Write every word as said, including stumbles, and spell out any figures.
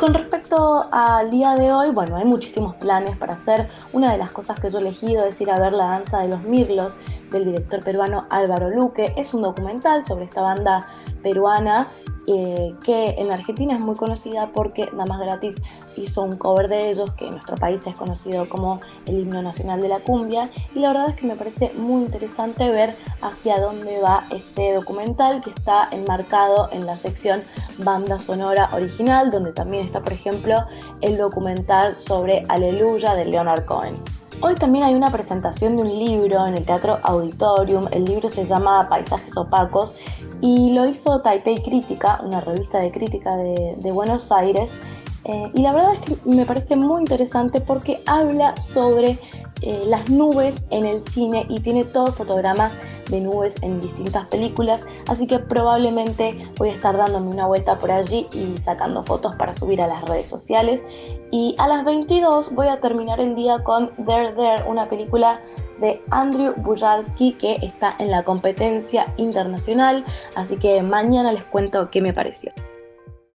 con respecto al día de hoy, bueno, hay muchísimos planes para hacer. Una de las cosas que yo he elegido es ir a ver La danza de los mirlos del director peruano Álvaro Luque. Es un documental sobre esta banda peruana eh, que en la Argentina es muy conocida porque Damas Gratis hizo un cover de ellos, que en nuestro país es conocido como el himno nacional de la cumbia, y la verdad es que me parece muy interesante ver hacia dónde va este documental, que está enmarcado en la sección banda sonora original, donde también está, por ejemplo, el documental sobre Aleluya de Leonard Cohen. Hoy también hay una presentación de un libro en el Teatro Auditorium. El libro se llama Paisajes Opacos y lo hizo Taipei Crítica, una revista de crítica de, de Buenos Aires. Eh, y la verdad es que me parece muy interesante porque habla sobre eh, las nubes en el cine y tiene todos fotogramas de nubes en distintas películas, así que probablemente voy a estar dándome una vuelta por allí y sacando fotos para subir a las redes sociales. Y a las veintidós voy a terminar el día con There There, una película de Andrew Bujalski que está en la competencia internacional, así que mañana les cuento qué me pareció.